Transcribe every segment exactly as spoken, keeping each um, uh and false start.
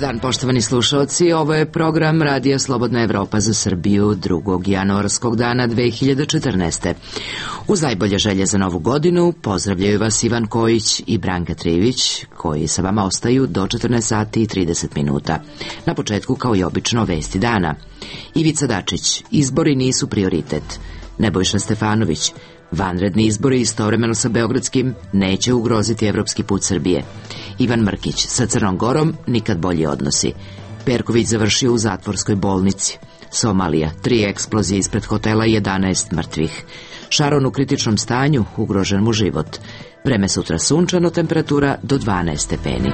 dan, poštovani slušalci, ovo je program Radija Slobodna Evropa za Srbiju drugog januarskog dana dve hiljade četrnaeste. Uz najbolje želje za novu godinu pozdravljaju vas Ivan Kojić i Branka Trivić, koji sa vama ostaju do četrnaest sati i trideset minuta. Na početku, kao i obično, vesti dana. Ivica Dačić, izbori nisu prioritet. Nebojša Stefanović, vanredni izbori istovremeno sa beogradskim neće ugroziti evropski put Srbije. Ivan Mrkić, sa Crnom Gorom nikad bolji odnosi. Perković završio u zatvorskoj bolnici. Somalija, tri eksplozije ispred hotela i jedanaest mrtvih. Šaron u kritičnom stanju, ugrožen mu život. Vreme sutra sunčano, temperatura do dvanaest stepeni.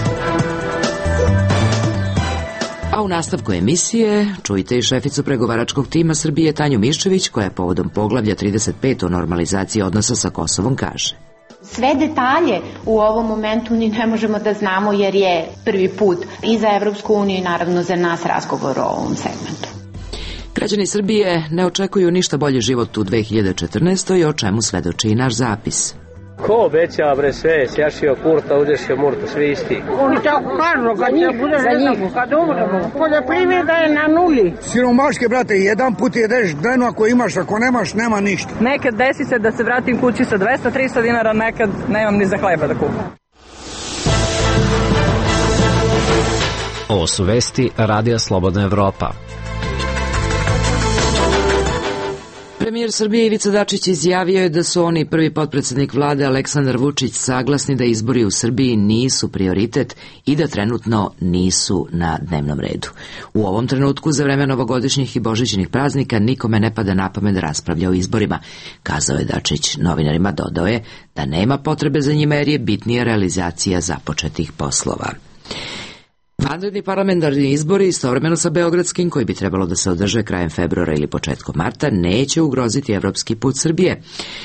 A u nastavku emisije čujte i šeficu pregovaračkog tima Srbije Tanju Miščević, koja je povodom poglavlja trideset pet o normalizaciji odnosa sa Kosovom kaže: Sve detalje u ovom momentu ni ne možemo da znamo, jer je prvi put i za Evropsku uniju i naravno za nas razgovor o ovom segmentu. Građani Srbije ne očekuju ništa bolji život u dve hiljade četrnaestoj, o čemu svedoči i naš zapis. Ko obeća, bre, sve, sjašio kurta, udešio murta, svi isti. Oni tako kažu, kad njih bude nekako, kad umremo. Poljoprivreda je na nuli. Siromaške, brate, jedan put jedeš dnevno, ako imaš, ako nemaš, nema ništa. Nekad desi se da se vratim kući sa dvesta do trista dinara, nekad nemam ni za hleba da kupim. Ovo su vesti Radija Slobodna Evropa. Premijer Srbije Ivica Dačić izjavio je da su oni i prvi potpredsednik vlade Aleksandar Vučić saglasni da izbori u Srbiji nisu prioritet i da trenutno nisu na dnevnom redu. U ovom trenutku, za vreme novogodišnjih i božićnih praznika, nikome ne pada na pamet da raspravlja o izborima, kazao je Dačić. Novinarima dodao je da nema potrebe za njima jer je bitnija realizacija započetih poslova. Vanredni parlamentarni izbori istovremeno sa beogradskim, koji bi trebalo da se održe krajem februara ili početkom marta, neće ugroziti evropski put Srbije,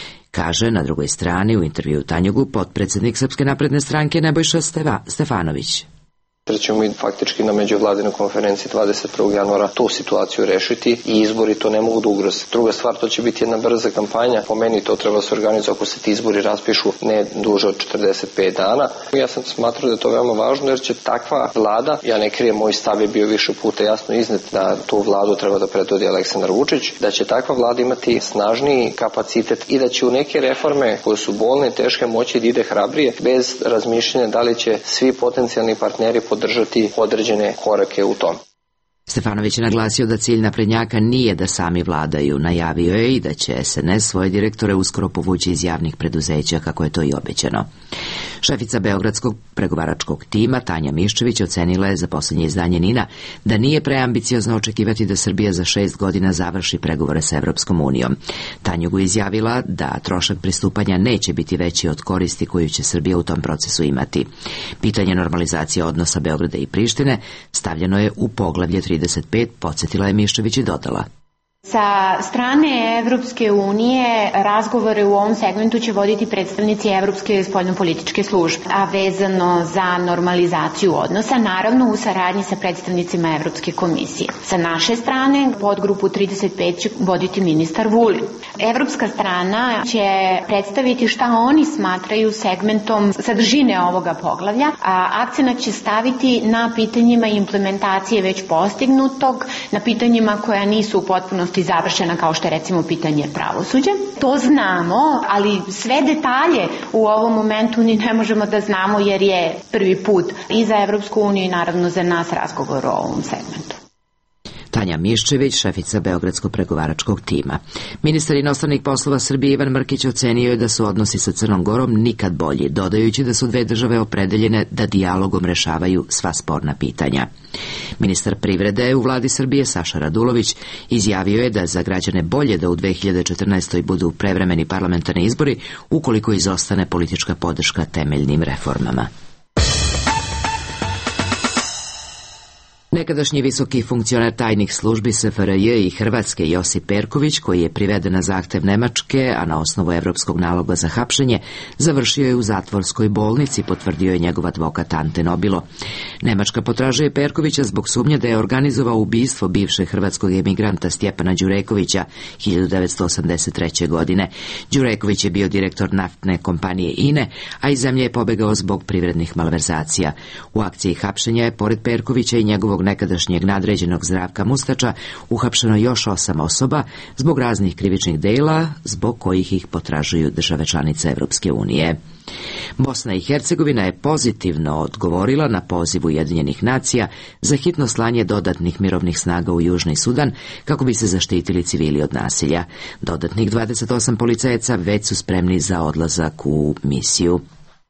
kaže na drugoj strani u intervju Tanjugu potpredsednik Srpske napredne stranke Nebojša Stefanović. Da ćemo mi faktički na međuvladinoj konferenciji dvadeset prvog januara tu situaciju rešiti i izbori to ne mogu da ugroze. Druga stvar, to će biti jedna brza kampanja. Po meni to treba se organizovati ako se ti izbori raspišu ne duže od četrdeset pet dana. Ja sam smatrao da je to veoma važno jer će takva vlada, ja ne krijem, moj stav je bio više puta jasno iznet da tu vladu treba da predvodi Aleksandar Vučić, da će takva vlada imati snažniji kapacitet i da će u neke reforme koje su bolne i teške moći da ide hrabrije bez razmišljanja da li će svi potencijalni partneri podržati određene korake u tom. Stefanović je naglasio da cilj naprednjaka nije da sami vladaju. Najavio je i da će es en es svoje direktore uskoro povući iz javnih preduzeća, kako je to i obećano. Šefica beogradskog pregovaračkog tima Tanja Miščević ocenila je za posljednje izdanje NIN-a da nije preambiciozno očekivati da Srbija za šest godina završi pregovore sa Evropskom unijom. Tanjugu izjavila da trošak pristupanja neće biti veći od koristi koju će Srbija u tom procesu imati. Pitanje normalizacije odnosa Beograda i Prištine stavljeno je u poglavlje trideset pet, podsjetila je Miščević i dodala: Sa strane Evropske unije razgovore u ovom segmentu će voditi predstavnici Evropske spoljnopolitičke službe, a vezano za normalizaciju odnosa, naravno u saradnji sa predstavnicima Evropske komisije. Sa naše strane podgrupu trideset pet će voditi ministar Vulin. Evropska strana će predstaviti šta oni smatraju segmentom sadržine ovoga poglavlja, a akcenat će staviti na pitanjima implementacije već postignutog, na pitanjima koja nisu u potpunosti završena, kao što je recimo pitanje pravosuđa. To znamo, ali sve detalje u ovom momentu ni ne možemo da znamo jer je prvi put i za Evropsku uniju i naravno za nas razgovor o ovom segmentu. Tanja Miščević, šefica beogradskog pregovaračkog tima. Ministar inostranih poslova Srbije Ivan Mrkić ocenio je da su odnosi sa Crnom Gorom nikad bolji, dodajući da su dve države opredeljene da dijalogom rešavaju sva sporna pitanja. Ministar privrede u vladi Srbije Saša Radulović izjavio je da za građane bolje da u dve hiljade četrnaestoj budu prevremeni parlamentarni izbori ukoliko izostane politička podrška temeljnim reformama. Nekadašnji visoki funkcioner tajnih službi S F R J i Hrvatske Josip Perković, koji je priveden na zahtev Nemačke, a na osnovu evropskog naloga za hapšenje, završio je u zatvorskoj bolnici, potvrdio je njegov advokat Ante Nobilo. Nemačka potražuje Perkovića zbog sumnje da je organizovao ubistvo bivšeg hrvatskog emigranta Stjepana Đurekovića hiljadu devetsto osamdeset treće. godine. Đureković je bio direktor naftne kompanije I N E, a iz zemlje je pobegao zbog privrednih malverzacija. U akciji hapšenja je, pored Perkovića i njegovog nekadašnjeg nadređenog Zdravka Mustača, uhapšeno još osam osoba zbog raznih krivičnih dela, zbog kojih ih potražuju države članice Evropske unije. Bosna i Hercegovina je pozitivno odgovorila na poziv Ujedinjenih nacija za hitno slanje dodatnih mirovnih snaga u Južni Sudan kako bi se zaštitili civili od nasilja. Dodatnih dvadeset osam policajaca već su spremni za odlazak u misiju.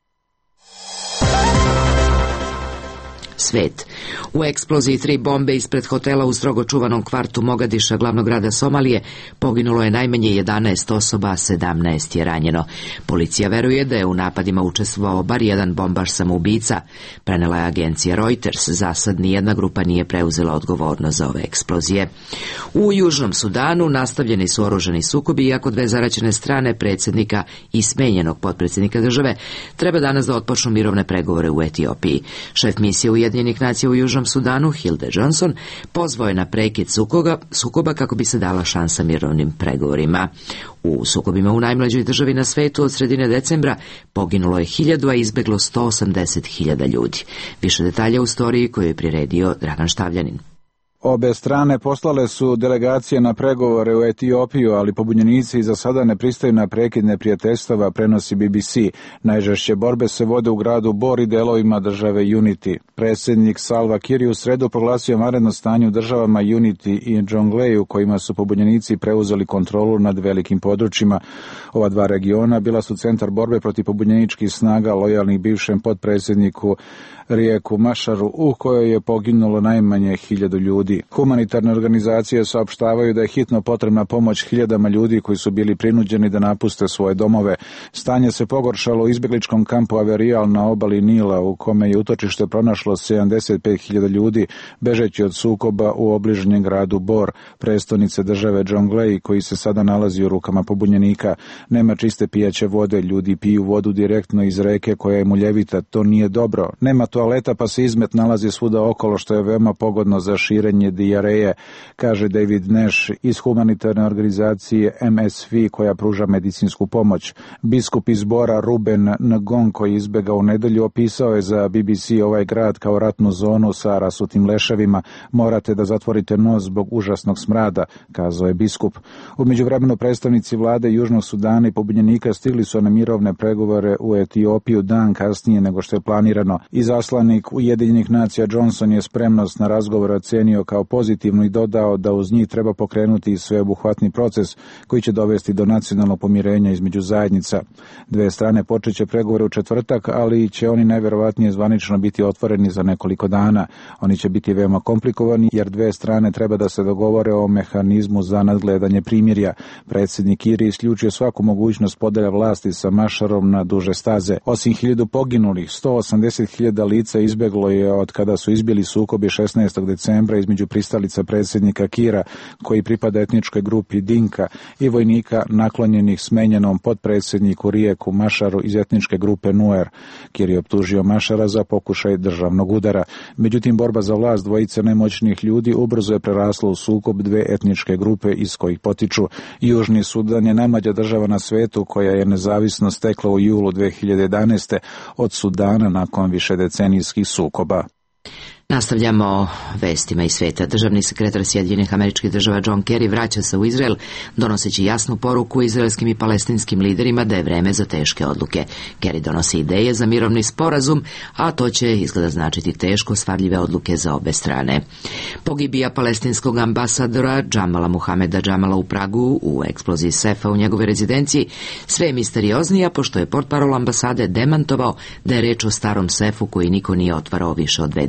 Svet. U eksploziji tri bombe ispred hotela u strogo čuvanom kvartu Mogadiša, glavnog grada Somalije, poginulo je najmanje jedanaest osoba, a sedamnaest je ranjeno. Policija veruje da je u napadima učestvovao bar jedan bombaš samoubica, prenela je agencija Reuters. Za sad nijedna grupa nije preuzela odgovornost za ove eksplozije. U Južnom Sudanu nastavljeni su oružani sukobi, iako dve zaraćene strane, predsjednika i smenjenog potpredsjednika države, treba danas da otpočnu mirovne pregovore u Etiopiji. Šef misije Ujedinjenih nacija u Južnom Sudanu, Hilde Johnson, pozvao je na prekid sukoba, sukoba kako bi se dala šansa mirovnim pregovorima. U sukobima u najmlađoj državi na svetu od sredine decembra poginulo je hiljadu, a izbeglo sto osamdeset hiljada ljudi. Više detalja u storiji koju je priredio Dragan Štavljanin. Obe strane poslale su delegacije na pregovore u Etiopiju, ali pobunjenici za sada ne pristaju na prekid neprijateljstava, prenosi B B C. Najžešće borbe se vode u gradu Bor i delovima države Unity. Predsjednik Salva Kiir je u sredu proglasio vanredno stanje u državama Unity i Jonglei, u kojima su pobunjenici preuzeli kontrolu nad velikim područjima. Ova dva regiona bila su centar borbe protiv pobunjeničkih snaga lojalnih bivšem potpredsjedniku Rijeku Mašaru, u kojoj je poginulo najmanje hiljadu ljudi. Humanitarne organizacije saopštavaju da je hitno potrebna pomoć hiljadama ljudi koji su bili prinuđeni da napuste svoje domove. Stanje se pogoršalo u izbjegličkom kampu Averijal na obali Nila, u kome je utočište pronašlo sedamdeset pet hiljada ljudi, bežeći od sukoba u obližnjem gradu Bor, prestonice države Jonglei, koji se sada nalazi u rukama pobunjenika. Nema čiste pijaće vode, ljudi piju vodu direktno iz reke koja je muljevita, to nije dobro. Nema toaleta, pa se izmet nalazi svuda okolo, što je veoma pogodno za širenje dijareje, kaže David Nash iz humanitarne organizacije M S V koja pruža medicinsku pomoć. Biskup iz Bora Ruben Ngong, koji izbjegao u nedelju, opisao je za B B C ovaj grad kao ratnu zonu sa rasutim leševima. Morate da zatvorite nos zbog užasnog smrada, kazao je biskup. U međuvremenu predstavnici vlade Južnog Sudana i pobunjenika stigli su na mirovne pregovore u Etiopiju dan kasnije nego što je planirano. Izaslanik Ujedinjenih nacija Johnson je spremnost na razgovor ocenio kao pozitivnu i dodao da uz njih treba pokrenuti sveobuhvatni proces koji će dovesti do nacionalnog pomirenja između zajednica. Dve strane počeće pregovore u četvrtak, ali će oni najvjerovatnije zvanično biti otvoreni za nekoliko dana. Oni će biti veoma komplikovani jer dve strane treba da se dogovore o mehanizmu za nadgledanje primirja. Predsjednik Kiir isključio svaku mogućnost podjele vlasti sa Mašarom na duže staze. Osim hiljadu poginulih, sto osamdeset hiljada lica izbjeglo je od kada su izbili sukobi šesnaestog decembra između pristalica predsjednika Kiira, koji pripada etničkoj grupi Dinka, i vojnika naklonjenih smenjenom potpredsjedniku Rijeku Mašaru iz etničke grupe Nuer. Kiir je optužio Mašara za pokušaj državnog udara. Međutim, borba za vlast dvojice najmoćnijih ljudi ubrzo je prerasla u sukob dve etničke grupe iz kojih potiču. Južni Sudan je najmlađa država na svetu koja je nezavisno stekla u julu dve hiljade jedanaeste od Sudana nakon višedecenijskih sukoba. Nastavljamo vestima iz sveta. Državni sekretar Sjedinjenih Američkih Država John Kerry vraća se u Izrael, donoseći jasnu poruku izraelskim i palestinskim liderima da je vreme za teške odluke. Kerry donosi ideje za mirovni sporazum, a to će izgleda značiti teško stvarljive odluke za obe strane. Pogibija palestinskog ambasadora Džamala Muhameda Džamala u Pragu u eksploziji sefa u njegove rezidenciji sve je misterioznija, pošto je portparol ambasade demantovao da je reč o starom sefu koji niko nije otvarao više od dve decenije.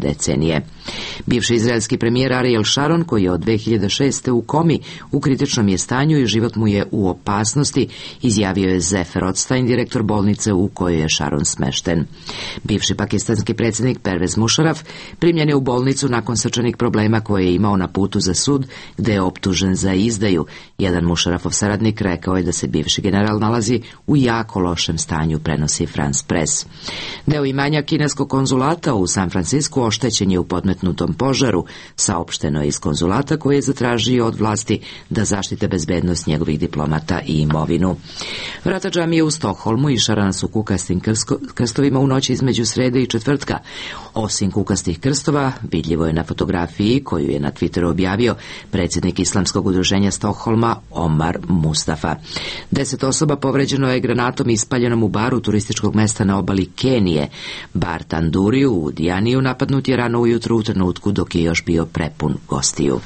unije. Bivši izraelski premijer Ariel Sharon, koji je od dve hiljade šeste u komi, u kritičnom je stanju i život mu je u opasnosti, izjavio je Zefer Rothstein, direktor bolnice u kojoj je Sharon smešten. Bivši pakistanski predsjednik Pervez Musharraf primljen je u bolnicu nakon srčanih problema koje je imao na putu za sud, gde je optužen za izdaju. Jedan Musharrafov saradnik rekao je da se bivši general nalazi u jako lošem stanju, prenosi France Press. Deo imanja kineskog konzulata u San Francisku oštećen je u podmetnutom požaru, saopšteno je iz konzulata koji je zatražio od vlasti da zaštite bezbednost njegovih diplomata i imovinu. Vrata džamije u Stokholmu išarana su kukastim krstovima u noći između srede i četvrtka. Osim kukastih krstova, vidljivo je na fotografiji koju je na Twitteru objavio predsjednik Islamskog udruženja Stokholma Omar Mustafa. Deset osoba povređeno je granatom ispaljenom u baru turističkog mesta na obali Kenije. Bar Tanduri u Dijaniju napadnut je rano ujutro u trenutku dok je još bio prepun gostiju.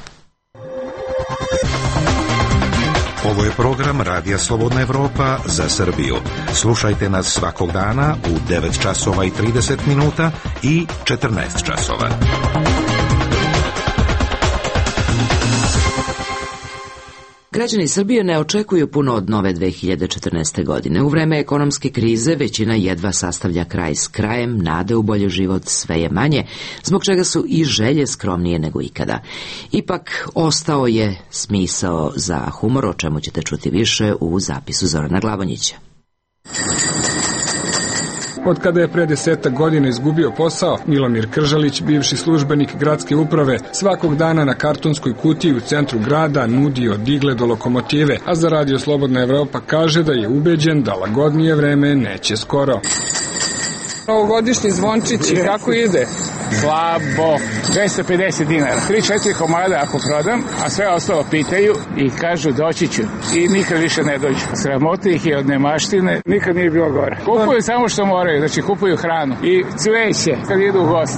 Ovo je program Radija Slobodna Evropa za Srbiju. Slušajte nas svakog dana u devet časova i trideset minuta i četrnaest časova. Građani Srbije ne očekuju puno od nove dve hiljade četrnaeste. godine. U vreme ekonomske krize većina jedva sastavlja kraj s krajem, nade u bolji život sve je manje, zbog čega su i želje skromnije nego ikada. Ipak ostao je smisao za humor, o čemu ćete čuti više u zapisu Zorana Glavonjića. Od kada je pre desetak godina izgubio posao, Milomir Kržalić, bivši službenik gradske uprave, svakog dana na kartonskoj kutiji u centru grada nudi od igle do lokomotive, a za Radio Slobodna Evropa kaže da je ubeđen da lagodnije vreme neće skoro. Novogodišnji zvončići, kako ide? Slabo, dvesta pedeset dinara, tri četiri komada ako prodam, a sve ostalo pitaju i kažu doći ću i nikad više ne dođu. Sramota ih je od nemaštine, nikad nije bilo gore. Kupuju samo što moraju, znači kupuju hranu i cveće kad idu u goste.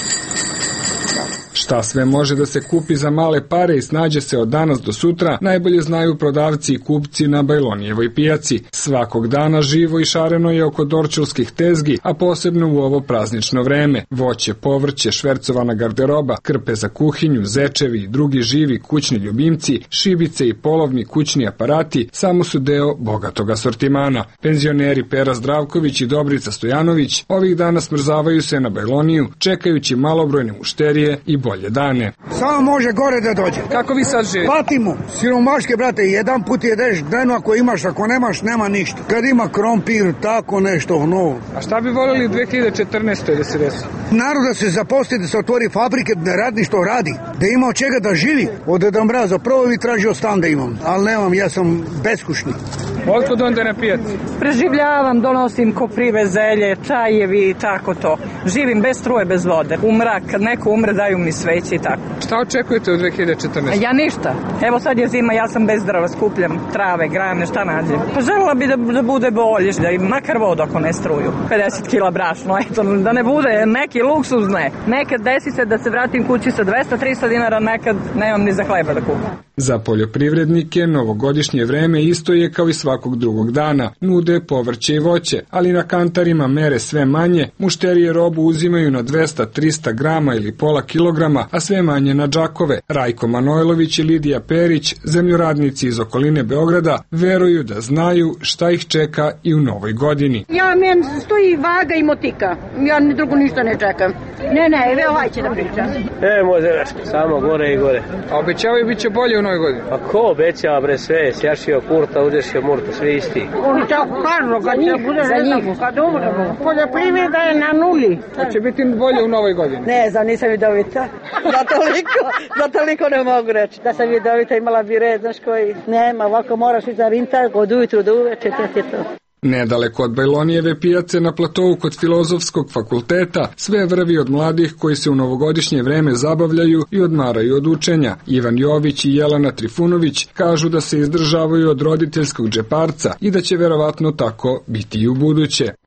Šta sve može da se kupi za male pare i snađe se od danas do sutra, najbolje znaju prodavci i kupci na Bajlonijevoj pijaci. Svakog dana živo i šareno je oko dorčulskih tezgi, a posebno u ovo praznično vreme. Voće, povrće, švercovana garderoba, krpe za kuhinju, zečevi i drugi živi kućni ljubimci, šibice i polovni kućni aparati samo su deo bogatog asortimana. Penzioneri Pera Zdravković i Dobrica Stojanović ovih dana smrzavaju se na Bajloniju, čekajući malobrojne mušterije i bolje dane. Samo može gore da dođe. Kako vi sad živite? Patimo. Siromaške, brate, jedan put jedeš dnevno, ako imaš, ako nemaš, nema ništa. Kad ima krompir, tako nešto, no. A šta bi voljeli dve hiljade četrnaeste. da se desi? Narod da se zaposli, da se otvori fabrike, da radi što radi, da ima od čega da živi. Od Deda Mraza prvo bi tražio stan da imam, ali nemam, ja sam beskućnik. Otkud onda na pijaci? Preživljavam, donosim koprive, zelje, čajevi i tako to. Živim bez struje, bez vode. U mrak, kad neko umre daju mi sveće i tako. Šta očekujete u dve hiljade četrnaeste. Ja ništa. Evo sad je zima, ja sam bez drva, skupljam trave, grane, šta nađem. Pa željela bi da, da bude bolje, da im makar vodu ako ne struju. pedeset kila brašno, eto, da ne bude neki luksuz, ne. Nekad desi se da se vratim kući sa dvesta trista dinara, nekad nemam ni za hleba da kupim. Za poljoprivrednike novogodišnje vreme isto je kao i svakog drugog dana. Nude povrće i voće, ali na kantarima mere sve manje, mušterije robu uzimaju na dvesta trista grama ili pola kilograma, a sve manje na džakove. Rajko Manojlović i Lidija Perić, zemljoradnici iz okoline Beograda, veruju da znaju šta ih čeka i u novoj godini. Ja, men stoji vaga i motika. Ja ni drugo ništa ne čekam. Ne, ne, evo ovaj će da priča. E, može, samo gore i gore. A obećavaju bit će bolje u novoj godini? A ko obećava, bre, sve? Sjašio kurta, udešio murta, sve isti. Oni tako kažu, kad će bude za njih, kad umremo. Poljoprivreda je na nuli. A će biti bolje u novoj godini? Ne znam, nisam vidovita. Za toliko, za toliko ne mogu reći. Da sam vidovita imala bi red, znaš koji. Nema, ovako moraš i za vintar, od ujutru do uveče, to je to. Nedaleko od Bajlonijeve pijace na platovu kod Filozofskog fakulteta sve vrvi od mladih koji se u novogodišnje vreme zabavljaju i odmaraju od učenja. Ivan Jović i Jelena Trifunović kažu da se izdržavaju od roditeljskog džeparca i da će verovatno tako biti i u buduće.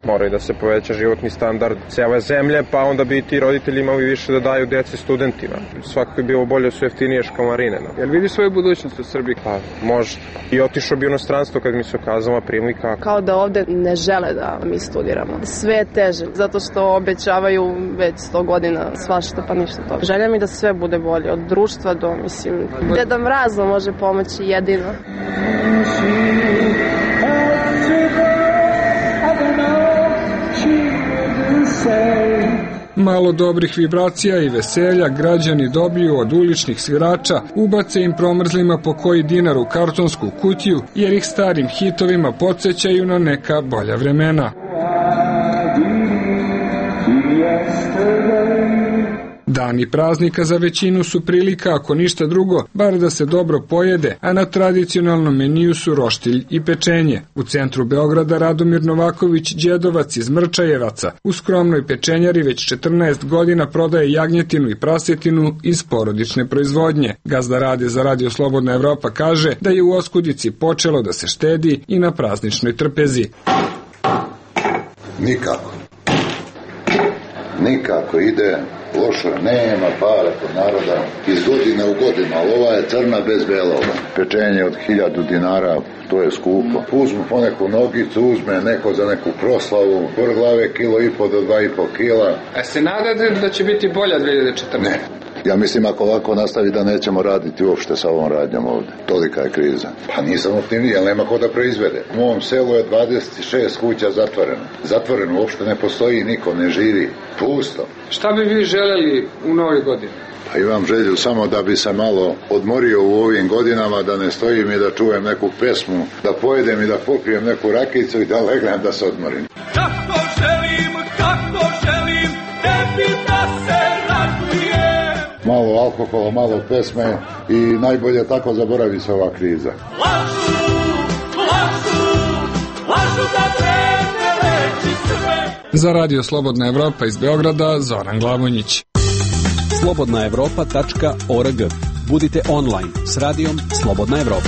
Mora i da se poveća životni standard cele zemlje, pa onda bi ti roditelji imali više da daju deci studentima. Svako je bilo bolje, su jeftinije škamarine. No. Jel vidi svoju budućnost u Srbiji? Pa, možda. I otišao bi u inostranstvo kad mi se okazala prilika. Kao da ovde ne žele da mi studiramo. Sve je teže, zato što obećavaju već sto godina svašta, pa ništa to. Želja mi da sve bude bolje, od društva do, mislim, Deda Mrazno može pomoći jedino. Malo dobrih vibracija i veselja građani dobiju od uličnih svirača, ubace im promrzlima po koji dinar u kartonsku kutiju, jer ih starim hitovima podsjećaju na neka bolja vremena. Dani praznika za većinu su prilika, ako ništa drugo, bar da se dobro pojede, a na tradicionalnom meniju su roštilj i pečenje. U centru Beograda Radomir Novaković, đedovac iz Mrčajevaca, u skromnoj pečenjari već četrnaest godina prodaje jagnjetinu i prasetinu iz porodične proizvodnje. Gazda Rade za Radio Slobodna Evropa kaže da je u oskudici počelo da se štedi i na prazničnoj trpezi. Nikako. Nikako ide... Loše, nema para kod naroda iz godine u godinu, ali ova je crna bez belova. Pečenje od hiljadu dinara, to je skupo. Uzmu po neku nogicu, uzme neko za neku proslavu, por glave kilo i po do dva i po kila. A se nadate da će biti bolja dve hiljade četrnaeste? Ne. Ja mislim ako ovako nastavi da nećemo raditi uopšte sa ovom radnjom ovde. Tolika je kriza. Pa nisam optimist, ali nema ko da proizvede. U mom selu je dvadeset šest kuća zatvoreno. Zatvoreno uopšte ne postoji, niko ne živi. Pusto. Šta bi vi želeli u novoj godini? Pa imam želju samo da bi se malo odmorio u ovim godinama, da ne stojim i da čujem neku pesmu, da pojedem i da popijem neku rakicu i da legnem da se odmorim. Kako želim, kako želim, tebi da se radujem. Malo alkohola, malo pesme i najbolje tako zaboravi se ova kriza. Lažu, lažu, lažu da vreme leči sve. Za Radio Slobodna Evropa iz Beograda, Zoran Glavonjić. slobodna evropa tačka org. Budite online s radijom Slobodna Evropa.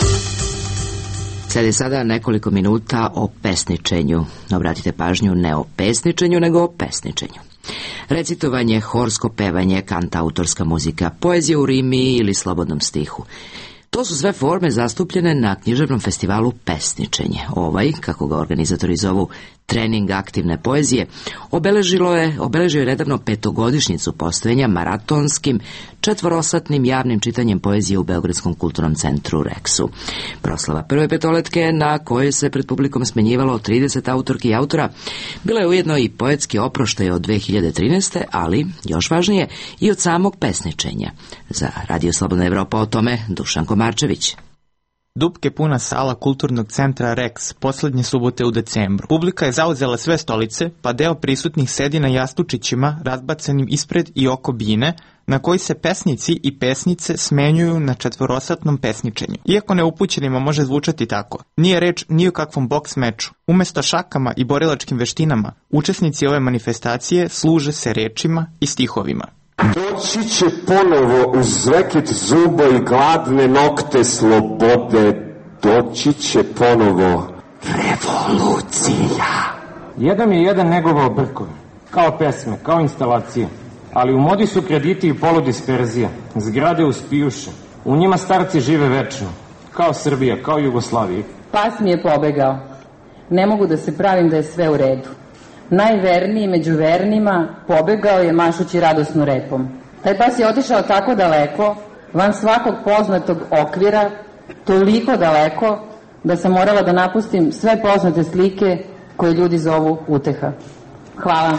Sledi sada nekoliko minuta o pesničenju. Obratite pažnju, ne o pesničenju, nego o pesničenju. Recitovanje, horsko pevanje, kantautorska muzika, poezija u rimi ili slobodnom stihu. To su sve forme zastupljene na književnom festivalu Pesničenje. Ovaj, kako ga organizatori zovu trening aktivne poezije, obeležilo je, obeležio je nedavno petogodišnjicu postojanja maratonskim četvorosatnim javnim čitanjem poezije u Beogradskom kulturnom centru Reksu. Proslava prve petoletke, na kojoj se pred publikom smenjivalo trideset autorki i autora, bila je ujedno i poetski oproštaj od dve hiljade trinaeste. ali, još važnije, i od samog pesničenja. Za Radio Slobodna Evropa o tome Dušan Komarčević. Dupke puna sala kulturnog centra Reks poslednje subote u decembru. Publika je zauzela sve stolice, pa deo prisutnih sedi na jastučićima razbacanim ispred i oko bine, na koji se pesnici i pesnice smenjuju na četvorosatnom pesničenju. Iako neupućenima može zvučati tako, nije reč ni o kakvom boks meču. Umesto šakama i borilačkim veštinama, učesnici ove manifestacije služe se rečima i stihovima. Doći će ponovo uz reket zuba i gladne nokte slobode. Doći će ponovo revolucija. Jedan je jedan negovao brkovi, kao pesme, kao instalacije. Ali u modi su krediti i poludisperzija, zgrade uspijuše. U njima starci žive večno, kao Srbija, kao Jugoslavija. Pas mi je pobegao. Ne mogu da se pravim da je sve u redu. Najverniji među vernima pobegao je mašući radosnu repom. Taj pas je otišao tako daleko, van svakog poznatog okvira, toliko daleko da sam morala da napustim sve poznate slike koje ljudi zovu uteha. Hvala.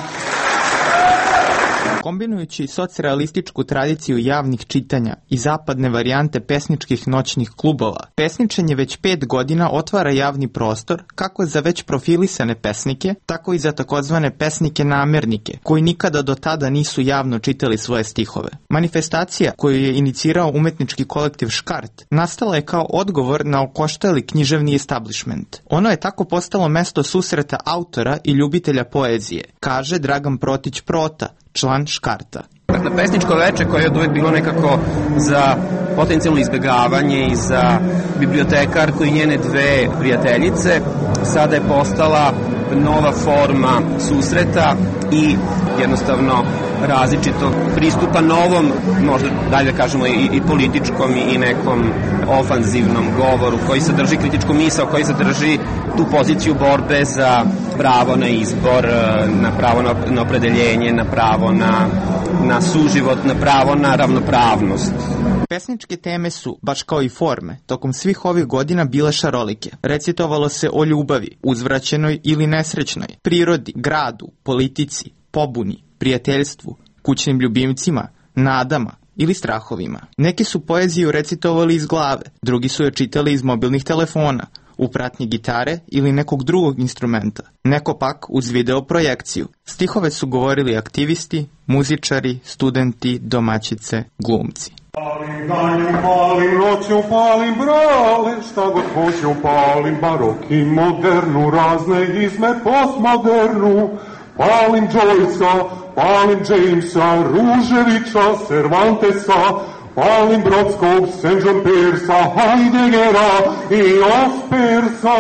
Kombinujući socrealističku tradiciju javnih čitanja i zapadne varijante pesničkih noćnih klubova, pesničenje već pet godina otvara javni prostor kako za već profilisane pesnike, tako i za takozvane pesnike namernike, koji nikada do tada nisu javno čitali svoje stihove. Manifestacija koju je inicirao umetnički kolektiv Škart nastala je kao odgovor na okoštali književni establishment. Ono je tako postalo mesto susreta autora i ljubitelja poezije, kaže Dragan Protić Prota, član Škarta. Dakle, pesničko veče koje je od uvek bilo nekako za potencijalno izbegavanje i za bibliotekarku i njene dve prijateljice, sada je postala nova forma susreta i jednostavno različitog pristupa novom, možda dalje kažemo i, i političkom i nekom ofanzivnom govoru koji sadrži kritičku misao, koji sadrži tu poziciju borbe za pravo na izbor, na pravo na, na opredeljenje, na pravo na, na suživot, na pravo na ravnopravnost. Pesničke teme su, baš kao i forme, tokom svih ovih godina bile šarolike. Recitovalo se o ljubavi, uzvraćenoj ili nesrećnoj, prirodi, gradu, politici, pobuni, prijateljstvu, kućnim ljubimcima, nadama ili strahovima. Neki su poeziju recitovali iz glave, drugi su je čitali iz mobilnih telefona, u pratnji gitare ili nekog drugog instrumenta, neko pak uz video projekciju. Stihove su govorili aktivisti, muzičari, studenti, domaćice, glumci. Palim danju, palim noću, palim brale, šta god hoću, palim barok i modernu, razne izme postmodernu. Palim Joyce-a, palim Jamesa, Ruževića, Cervantesa, palim Brodskog, Saint John Pierce-a, Heideggera i Ospersa.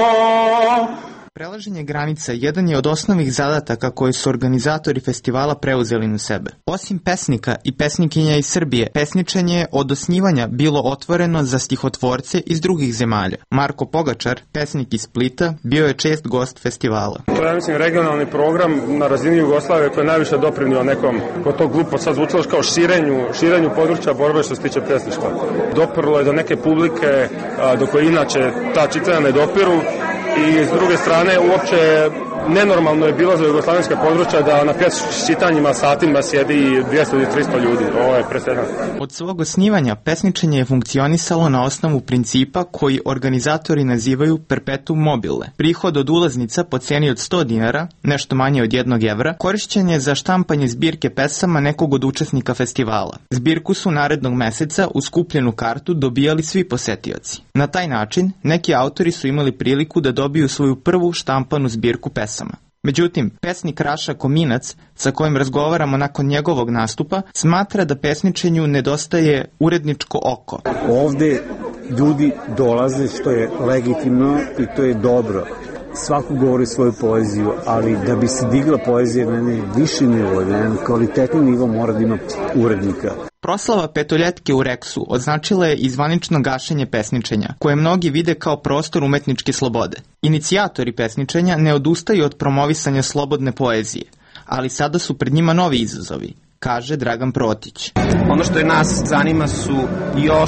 Prelaženje granica jedan je od osnovnih zadataka koje su organizatori festivala preuzeli na sebe. Osim pesnika i pesnikinja iz Srbije, pesničenje je od osnivanja bilo otvoreno za stihotvorce iz drugih zemalja. Marko Pogačar, pesnik iz Splita, bio je čest gost festivala. To je, ja mislim, regionalni program na razini Jugoslavije koji je najviše doprinio nekom, ko to glupo sad zvučalo kao širenju, širenju područja borbe što se tiče pesništva. Doprlo je do neke publike a, do koje inače ta čitanja ne dopiru. I s druge strane, uopće nenormalno je bilo za jugoslavenska područja da na pet čitanjima satima sjedi dvjesto do tristo ljudi. Ovo je presedan. Od svog osnivanja pesničenje je funkcionisalo na osnovu principa koji organizatori nazivaju perpetuum mobile. Prihod od ulaznica po ceni od sto dinara, nešto manje od jednog evra, korišćen je za štampanje zbirke pesama nekog od učesnika festivala. Zbirku su narednog meseca u skupljenu kartu dobijali svi posetioci. Na taj način, neki autori su imali priliku da dobiju svoju prvu štampanu zbirku pesama. Međutim, pesnik Raša Kominac, sa kojim razgovaramo nakon njegovog nastupa, smatra da pesničenju nedostaje uredničko oko. Ovde ljudi dolaze, što je legitimno i to je dobro. Svako govori svoju poeziju, ali da bi se digla poezija na jedan viši nivo, na jedan kvalitetni nivo, mora da ima urednika. Proslava petoljetke u Reksu označila je i zvanično gašenje pesničenja, koje mnogi vide kao prostor umetničke slobode. Inicijatori pesničenja ne odustaju od promovisanja slobodne poezije, ali sada su pred njima novi izazovi, kaže Dragan Protić. Ono što je nas zanima su još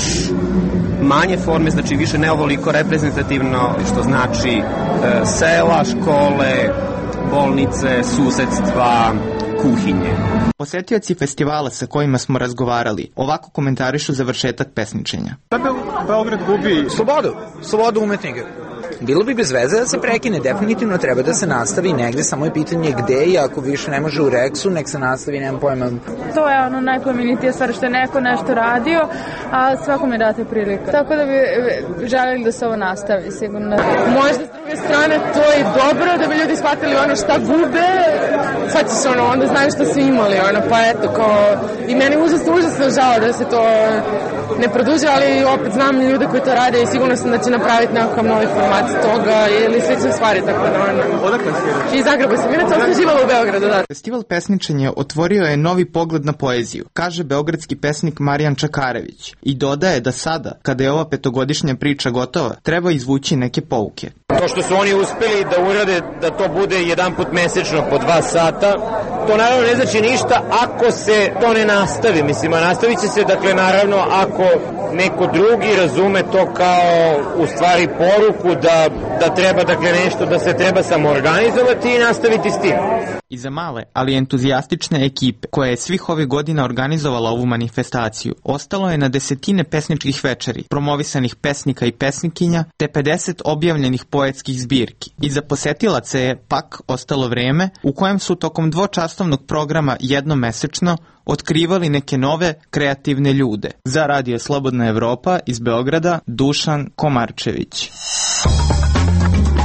manje forme, znači više ne ovoliko reprezentativno, što znači e, sela, škole, bolnice, susedstva, kuhinje. Posetioci festivala sa kojima smo razgovarali ovako komentarišu završetak pesničenja. Da Beograd gubi slobodu, slobodu umetnika. Bilo bi bez veze da se prekine, definitivno treba da se nastavi negde, samo je pitanje gde i ako više ne može u Reksu, nek se nastavi, nemam pojma. To je ono najplemenitije stvar što je neko nešto radio, a svakome date priliku. Tako da bi želeli da se ovo nastavi, sigurno. Možda s druge strane to je dobro da bi ljudi shvatili ono šta gube, sad će se ono, onda znaju šta su imali, ono, pa eto, kao, i meni užasno, užasno žao da se to ne produže, ali opet znam ljude koji to rade i sigurno sam da će napraviti nekakav novi format toga ili slične stvari, tako da ono. Odakle si? Iz Zagreba sam, inače sam živala u Beogradu, da. Festival pesničenja otvorio je novi pogled na poeziju, kaže beogradski pesnik Marijan Čakarević i dodaje da sada, kada je ova petogodišnja priča gotova, treba izvući neke pouke. To što su oni uspeli da urade da to bude jedan put mesečno po dva sata, to naravno ne znači ništa ako se to ne nastavi. Mislim, a nastavit će se, dakle, naravno, ako neko drugi razume to kao u stvari poruku da, da treba, dakle, nešto, da se treba samoorganizovati i nastaviti s tim. Iza male, ali entuzijastične ekipe, koja je svih ovih godina organizovala ovu manifestaciju, ostalo je na desetine pesničkih večeri, promovisanih pesnika i pesnikinja, te pedeset objavljenih poetskih zbirki. Iza posetilaca je pak ostalo vreme u kojem su tokom dvočasovnog programa jednomesečno otkrivali neke nove kreativne ljude. Za Radio Slobodna Evropa iz Beograda, Dušan Komarčević.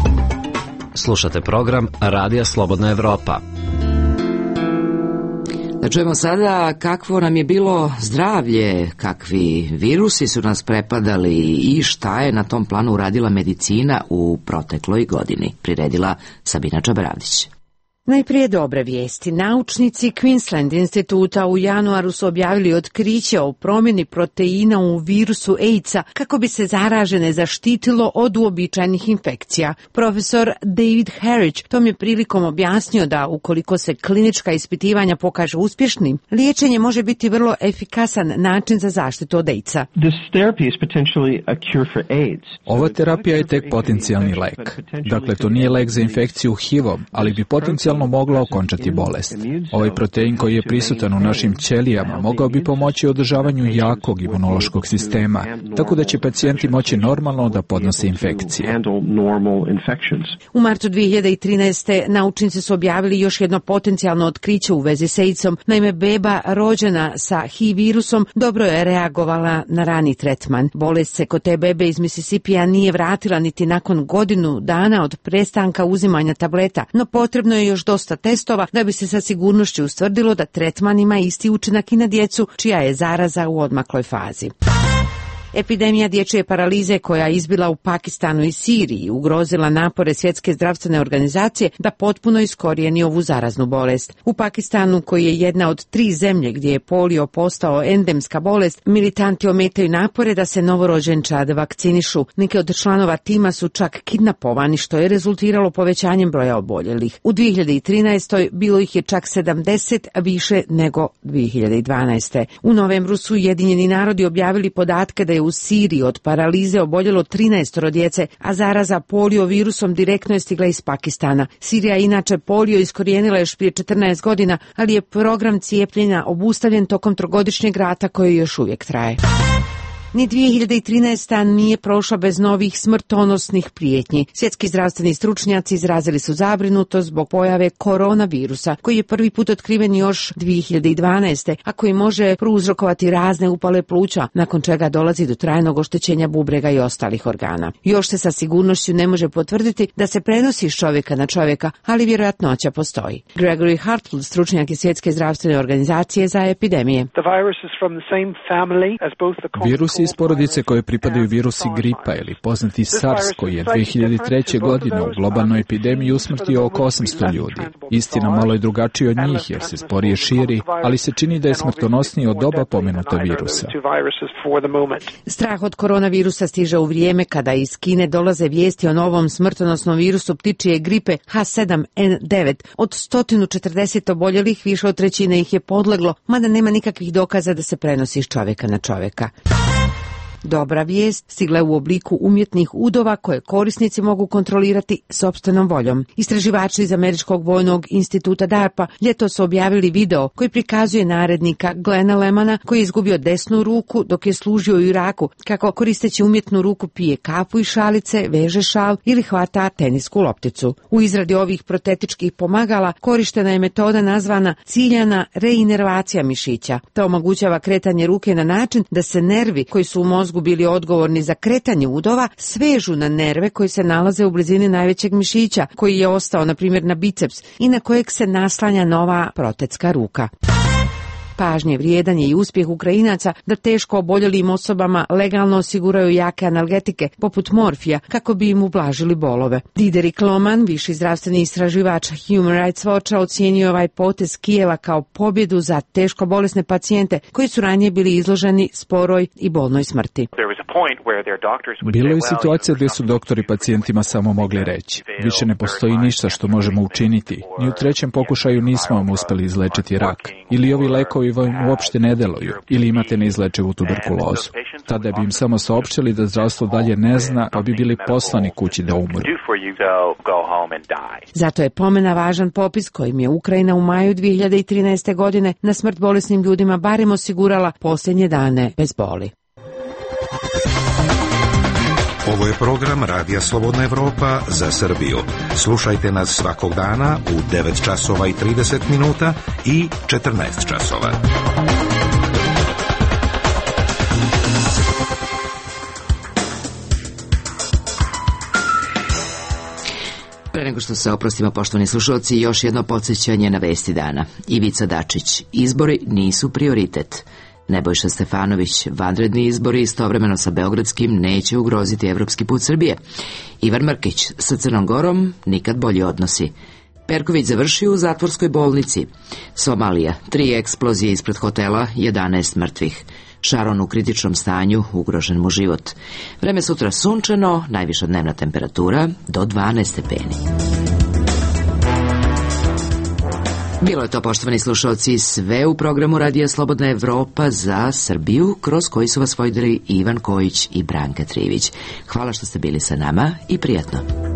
Slušate program Radija Slobodna Evropa. Da čujemo sada kakvo nam je bilo zdravlje, kakvi virusi su nas prepadali i šta je na tom planu uradila medicina u protekloj godini, priredila Sabina Čabradić. Najprije dobre vijesti. Naučnici Queensland instituta u januaru su objavili otkriće o promjeni proteina u virusu AIDS-a kako bi se zaražene zaštitilo od uobičajenih infekcija. Profesor David Harridge tom je prilikom objasnio da ukoliko se klinička ispitivanja pokažu uspješnim, liječenje može biti vrlo efikasan način za zaštitu od AIDS-a. Ova terapija je tek potencijalni lek. Dakle, to nije lek za infekciju H I V-om, ali bi potencijalno mogla okončati bolest. Ovaj protein koji je prisutan u našim ćelijama mogao bi pomoći održavanju jakog imunološkog sistema, tako da će pacijenti moći normalno da podnose infekcije. U martu dvije hiljade trinaeste. naučnici su objavili još jedno potencijalno otkriće u vezi s AIDS-om. Naime, beba rođena sa H I V virusom dobro je reagovala na rani tretman. Bolest se kod te bebe iz Mississipija nije vratila niti nakon godinu dana od prestanka uzimanja tableta, no potrebno je još dosta testova da bi se sa sigurnošću ustvrdilo da tretman ima isti učinak i na djecu čija je zaraza u odmakloj fazi. Epidemija dječje paralize koja je izbila u Pakistanu i Siriji ugrozila napore Svjetske zdravstvene organizacije da potpuno iskorijeni ovu zaraznu bolest. U Pakistanu, koji je jedna od tri zemlje gdje je polio postao endemska bolest, militanti ometaju napore da se novorođenčad vakcinišu. Neki od članova tima su čak kidnapovani, što je rezultiralo povećanjem broja oboljelih. U dvije hiljade trinaestoj. bilo ih je čak sedamdeset više nego dvije hiljade dvanaeste. U novembru su Ujedinjeni narodi objavili podatke da je u Siriji od paralize oboljelo trinaest djece, a zaraza polio virusom direktno je stigla iz Pakistana. Sirija je inače polio iskorijenila još prije četrnaest godina, ali je program cijepljenja obustavljen tokom trogodišnjeg rata koji još uvijek traje. Ni dvije hiljade trinaesta. nije prošla bez novih smrtonosnih prijetnji. Svjetski zdravstveni stručnjaci izrazili su zabrinutost zbog pojave koronavirusa, koji je prvi put otkriven još dvije hiljade dvanaeste. a koji može prouzrokovati razne upale pluća, nakon čega dolazi do trajnog oštećenja bubrega i ostalih organa. Još se sa sigurnošću ne može potvrditi da se prenosi iz čovjeka na čovjeka, ali vjerojatnoća postoji. Gregory Hartfield, stručnjak iz Svjetske zdravstvene organizacije za epidemije. Virus iz porodice koje pripadaju virusi gripa ili poznati SARS koji je dvije hiljade treće. godine u globalnoj epidemiji usmrtio oko osamsto ljudi. Istina malo je drugačiji od njih jer se sporije širi, ali se čini da je smrtonosniji od oba pomenuta virusa. Strah od koronavirusa stiže u vrijeme kada iz Kine dolaze vijesti o novom smrtonosnom virusu ptičije gripe H sedam N devet. Od sto četrdeset oboljelih više od trećine ih je podleglo, mada nema nikakvih dokaza da se prenosi iz čovjeka na čovjeka. Dobra vijest stigla je u obliku umjetnih udova koje korisnici mogu kontrolirati sopstvenom voljom. Istraživači iz Američkog vojnog instituta DARPA ljetos su objavili video koji prikazuje narednika Glena Lemana koji je izgubio desnu ruku dok je služio u Iraku, kako koristeći umjetnu ruku pije kafu iz šalice, veže šal ili hvata tenisku lopticu. U izradi ovih protetičkih pomagala korištena je metoda nazvana ciljana reinervacija mišića. To omogućava kretanje ruke na način da se nervi koji su u mozgu bili odgovorni za kretanje udova svežu na nerve koji se nalaze u blizini najvećeg mišića, koji je ostao na primjer na biceps i na kojeg se naslanja nova protetska ruka. Pažnje vrijedan je i uspjeh Ukrajinaca da teško oboljelim osobama legalno osiguraju jake analgetike poput morfija kako bi im ublažili bolove. Diderik Loman, viši zdravstveni istraživač Human Rights Watcha, ocijenio ovaj potez Kijeva kao pobjedu za teško bolesne pacijente koji su ranije bili izloženi sporoj i bolnoj smrti. Bilo je situacija gdje su doktori pacijentima samo mogli reći: više ne postoji ništa što možemo učiniti, ni u trećem pokušaju nismo vam uspjeli izlečiti rak, ili ovi lekovi vam uopšte ne deluju, ili imate neizlečivu tuberkulozu. Tada bi im samo saopštili da zdravstvo dalje ne zna, pa bi bili poslani kući da umru. Zato je pomena važan popis kojim je Ukrajina u maju dvije hiljade trinaeste. godine na smrt bolesnim ljudima barem osigurala posljednje dane bez boli. Ovo je program Radija Slobodna Evropa za Srbiju. Slušajte nas svakog dana u devet časova i trideset minuta i četrnaest časova. Pre nego što se oprostimo, poštovani slušalci, još jedno podsjećanje na vesti dana. Ivica Dačić, izbori nisu prioritet. Nebojša Stefanović, vanredni izbori istovremeno sa beogradskim neće ugroziti evropski put Srbije. Ivan Mrkić, sa Crnom Gorom nikad bolji odnosi. Perković završio u zatvorskoj bolnici. Somalija, tri eksplozije ispred hotela, jedanaest mrtvih. Šaron u kritičnom stanju, ugrožen mu život. Vreme sutra sunčano, najviša dnevna temperatura do dvanaest stepeni. Bilo je to, poštovani slušalci, sve u programu Radija Slobodna Evropa za Srbiju, kroz koji su vas vodili Ivan Kojić i Branka Trivić. Hvala što ste bili sa nama i prijatno.